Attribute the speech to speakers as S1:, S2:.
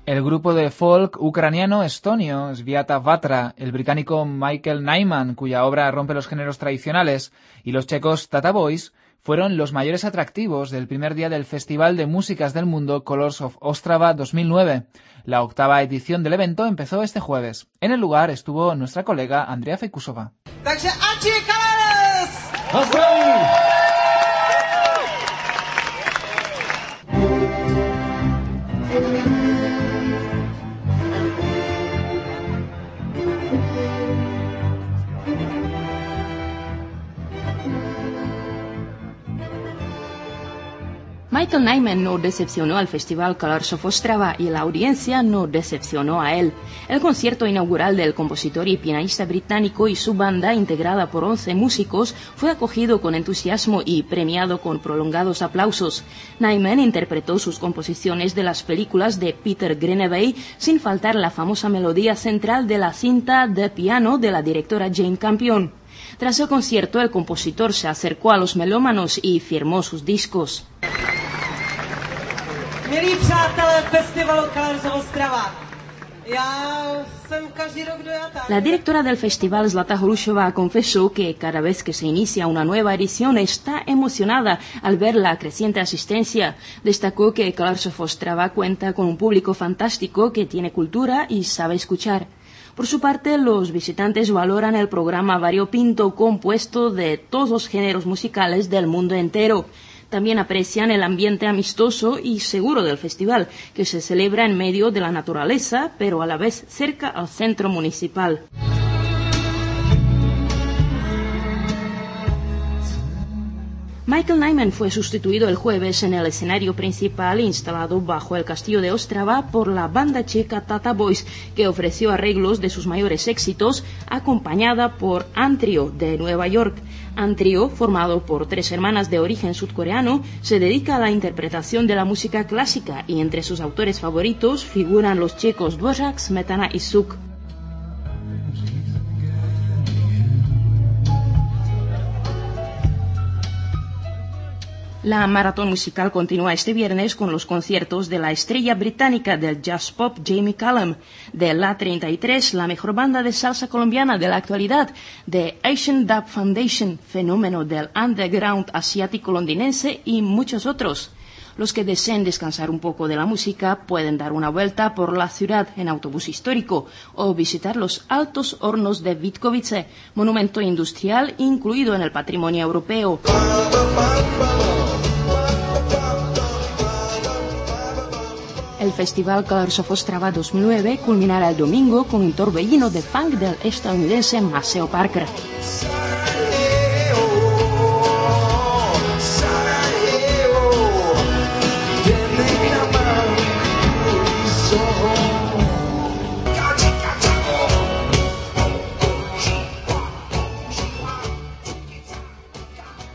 S1: El grupo de folk ucraniano estonio Sviata Vatra, el británico Michael Nyman, cuya obra rompe los géneros tradicionales, y los checos Tata Boys fueron los mayores atractivos del primer día del Festival de Músicas del Mundo Colors of Ostrava 2009. La 8ª edición del evento empezó este jueves. En el lugar estuvo nuestra colega Andrea Fekusova.
S2: Michael Nyman no decepcionó al Festival Colors of Ostrava y la audiencia no decepcionó a él. El concierto inaugural del compositor y pianista británico y su banda, integrada por 11 músicos, fue acogido con entusiasmo y premiado con prolongados aplausos. Nyman interpretó sus composiciones de las películas de Peter Greenaway, sin faltar la famosa melodía central de la cinta de piano de la directora Jane Campion. Tras el concierto, el compositor se acercó a los melómanos y firmó sus discos.
S3: Milí přátelé festivalu Colors of Ostrava, já jsem každý rok dojatá.
S2: La directora del festival, Zlata Holušová, confesó que cada vez que se inicia una nueva edición está emocionada al ver la creciente asistencia. Destacó que Colors of Ostrava cuenta con un público fantástico que tiene cultura y sabe escuchar. Por su parte, los visitantes valoran el programa variopinto compuesto de todos los géneros musicales del mundo entero. También aprecian el ambiente amistoso y seguro del festival, que se celebra en medio de la naturaleza, pero a la vez cerca al centro municipal. Michael Nyman fue sustituido el jueves en el escenario principal instalado bajo el castillo de Ostrava por la banda checa Tata Boys, que ofreció arreglos de sus mayores éxitos, acompañada por Antrio de Nueva York. Antrio, formado por 3 hermanas de origen sudcoreano, se dedica a la interpretación de la música clásica y entre sus autores favoritos figuran los checos Dvořák, Smetana y Suk. La maratón musical continúa este viernes con los conciertos de la estrella británica del jazz pop Jamie Cullum, de La 33, la mejor banda de salsa colombiana de la actualidad, de Asian Dub Foundation, fenómeno del underground asiático londinense, y muchos otros. Los que deseen descansar un poco de la música pueden dar una vuelta por la ciudad en autobús histórico o visitar los Altos Hornos de Vítkovice, monumento industrial incluido en el patrimonio europeo. El Festival Colors of Ostrava 2009 culminará el domingo con un torbellino de funk del estadounidense Maceo Parker.